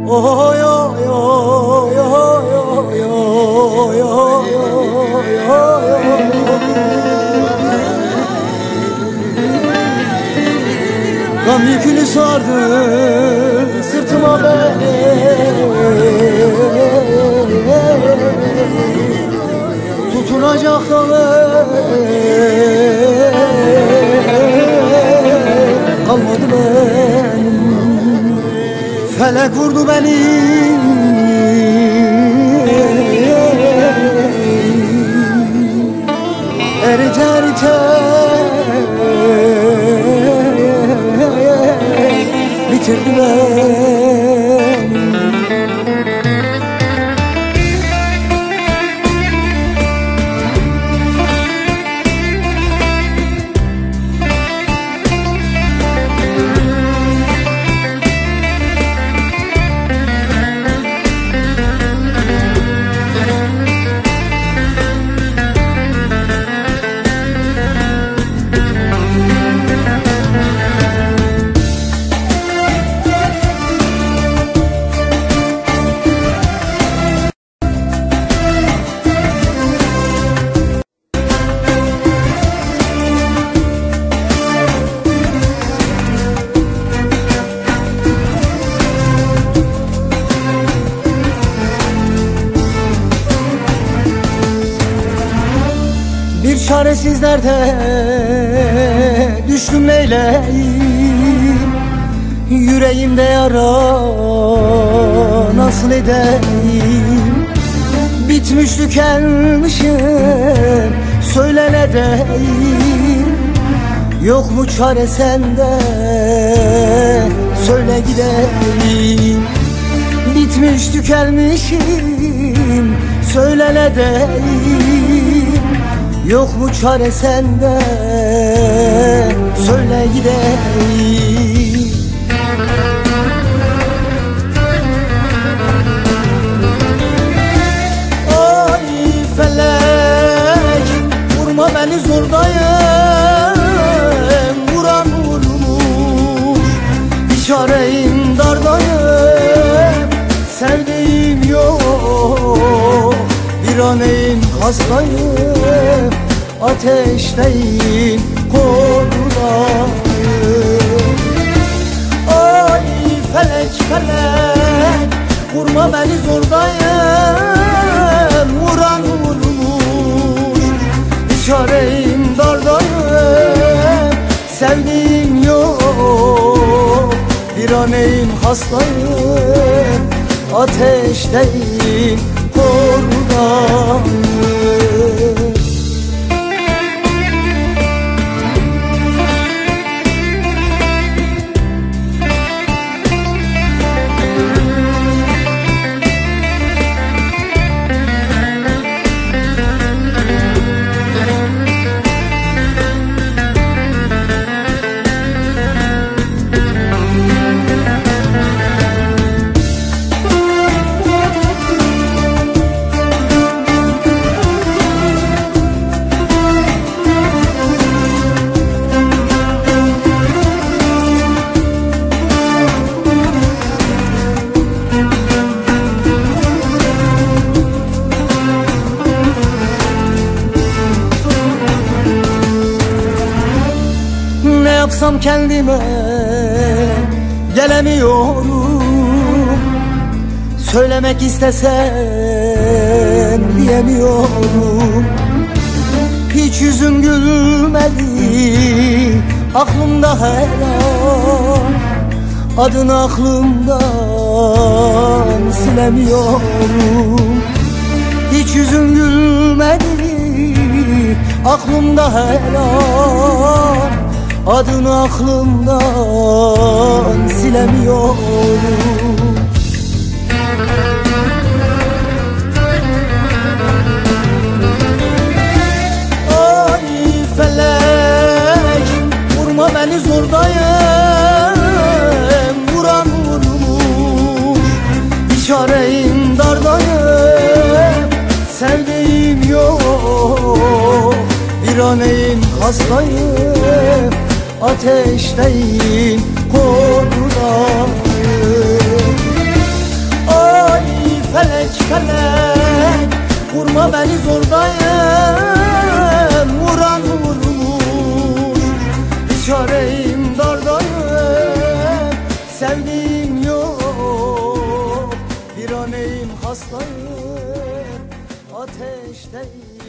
Oy oy oy oy oy oy oy Gam yükünü sardı sırtıma beni, tutunacak dalı kalmadı benim. Felek vurdu beni, erite erite bitirdi beni. Bir çaresizlerde düştüm neyleyim, yüreğimde yara nasıl edeyim? Bitmiş tükenmişim, söyle ne deyim? Yok mu çare sende, söyle gideyim. Bitmiş tükenmişim, söyle ne deyim? Yok mu çare sende, söyle gideyim. Ay felek, vurma beni zordayım, vuran vurmuş, bir çareyim dardayım, sevdiğim yok, bir aneyim hastayım, ateşteyim, korkudayım. Ay felek felek, vurma beni zordayım, vuran vurmuş, bir çareyim dardayım, sevdiğim yok, bir aneyim hastayım, ateşteyim, korkudayım. Ne yapsam kendime gelemiyorum, söylemek istesem diyemiyorum. Hiç yüzüm gülmedi aklımda her an, adını aklımdan silemiyorum. Hiç yüzüm gülmedi aklımda her an, adını aklımdan silemiyorum. Ay felek, vurma beni zordayım, vuran vurmuş, bir çareyim dardayım, sevdiğim yok, bir aneyim hastayım, ateşteyim, korkudayım. ateşteyim.